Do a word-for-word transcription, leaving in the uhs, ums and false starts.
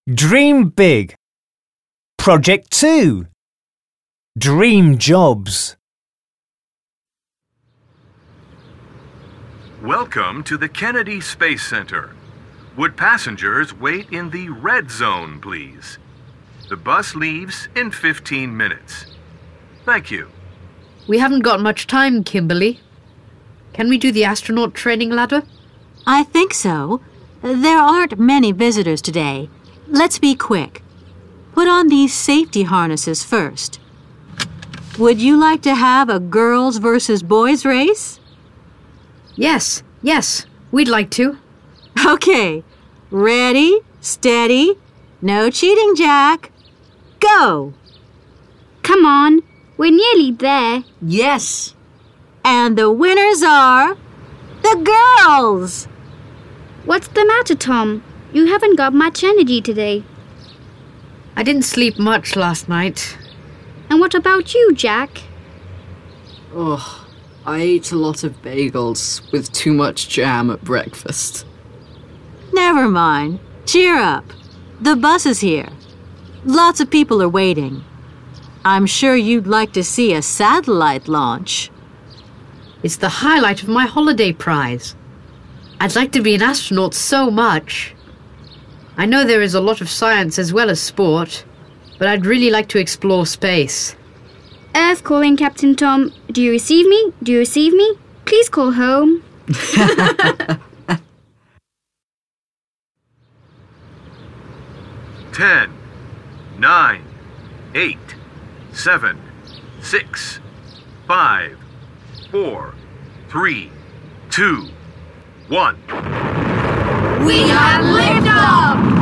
Dream big. Project two. Dream jobs. Welcome to the Kennedy Space Center. Would passengers wait in the red zone, please? The bus leaves in fifteen minutes. Thank you. We haven't got much time, Kimberly. Can we do the astronaut training ladder? I think so. There aren't many visitors today. Let's be quick. Put on these safety harnesses first. Would you like to have a girls versus boys race? Yes, yes, we'd like to. Okay. Ready, steady, no cheating, Jack. Go! Come on, we're nearly there. Yes. And the winners are the girls! What's the matter, Tom? You haven't got much energy today. I didn't sleep much last night. And what about you, Jack? Oh, I ate a lot of bagels with too much jam at breakfast. Never mind. Cheer up. The bus is here. Lots of people are waiting. I'm sure you'd like to see a satellite launch. It's the highlight of my holiday prize. I'd like to be an astronaut so much. I know there is a lot of science as well as sport, but I'd really like to explore space. Earth calling, Captain Tom. Do you receive me? Do you receive me? Please call home. Ten, nine, eight, seven, six, five, four, three, two, one. We have liftoff!